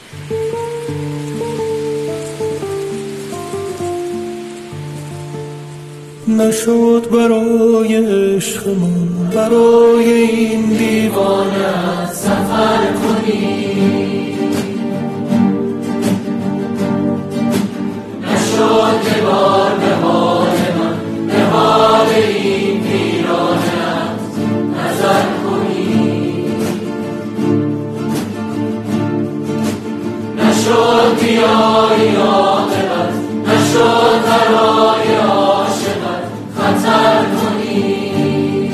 نشد برای عشقمون برای این دیوانه سفر کنی، نشد که بار به حال من به حال این ویرانه نظر کنی، نشد بیایی عاقبت، نشد برای عاشقت خطر کنی،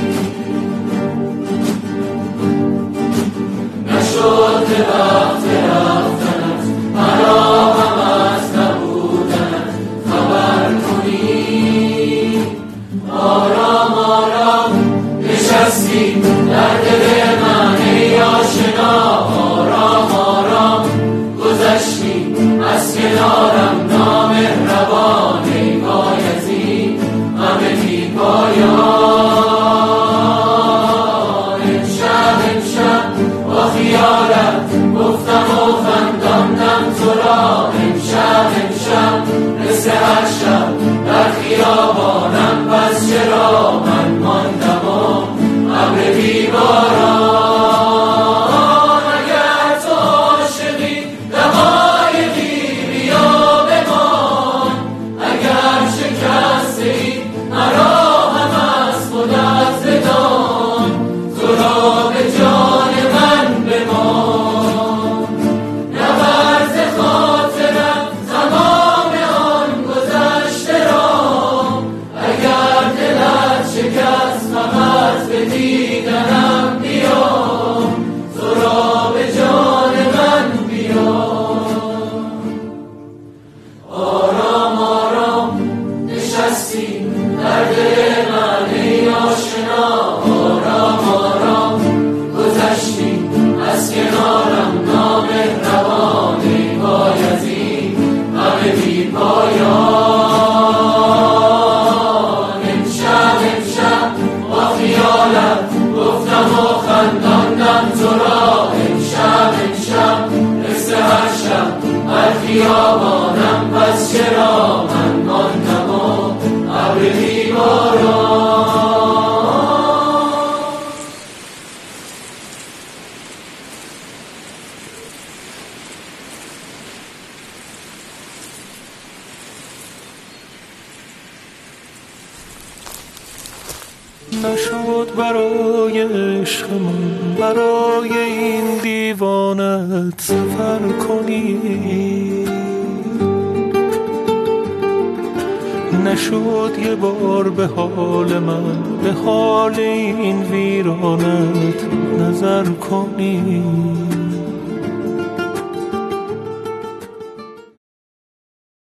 نشد به وقت رفتنت مرا هم از نبودنت خبر کنی. آرام آرام نشستی در دل من ای آشنا، آرام آرام گذشتی از کنارم نامهربان ای بایزید همه بی پایان. امشب با خیالت گفتم و خنداندم تو را، امشب مثل هر شب در خیابانم، پس چرا من ماندم و ابر بی باران. اگر تو عاشقی دقایقی بیا بمان، اگر شکسته‌ای مرا هم از خودت بدان، تو را به جان من بمان. نبرد خاطرم تمام آن گذشته را، اگر دلت شکست فقط به دیدنم بیا، تو را به جان من بیا. آرام آرام نشستی در دل من ای آشنا، آرام آرام گذشتی از کنارم نامهربان ای بایزید همه بی پایان. امشب با خیالت گفتم و خنداندم تو را، امشب مثل هر شب در خیابانم، پس چرا من ماندم و ابر بی باران. نشد برای عشقمون برای این دیوانت سفر کنی، نشد یه بار به حال من به حال این ویرانت نظر کنی.